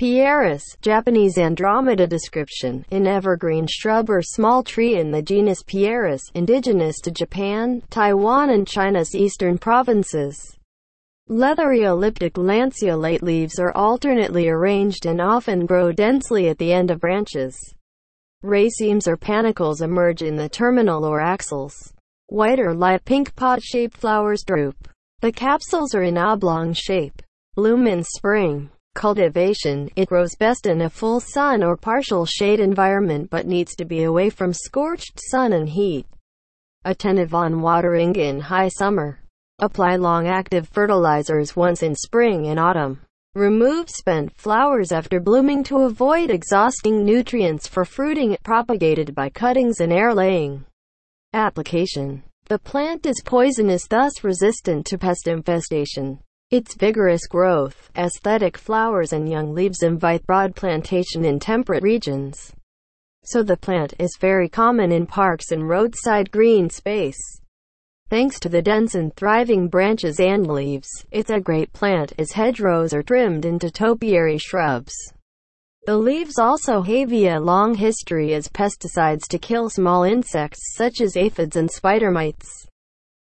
Pieris, Japanese Andromeda description, an evergreen shrub or small tree in the genus Pieris, indigenous to Japan, Taiwan and China's eastern provinces. Leathery elliptic lanceolate leaves are alternately arranged and often grow densely at the end of branches. Racemes or panicles emerge in the terminal or axils. White or light pink pod-shaped flowers droop. The capsules are in oblong shape. Bloom in spring. Cultivation, it grows best in a full sun or partial shade environment but needs to be away from scorched sun and heat. Attentive on watering in high summer. Apply long-active fertilizers once in spring and autumn. Remove spent flowers after blooming to avoid exhausting nutrients for fruiting. Propagated by cuttings and air-laying. Application. The plant is poisonous, thus resistant to pest infestation. Its vigorous growth, aesthetic flowers and young leaves invite broad plantation in temperate regions. So the plant is very common in parks and roadside green space. Thanks to the dense and thriving branches and leaves, it's a great plant as hedgerows are trimmed into topiary shrubs. The leaves also have a long history as pesticides to kill small insects such as aphids and spider mites.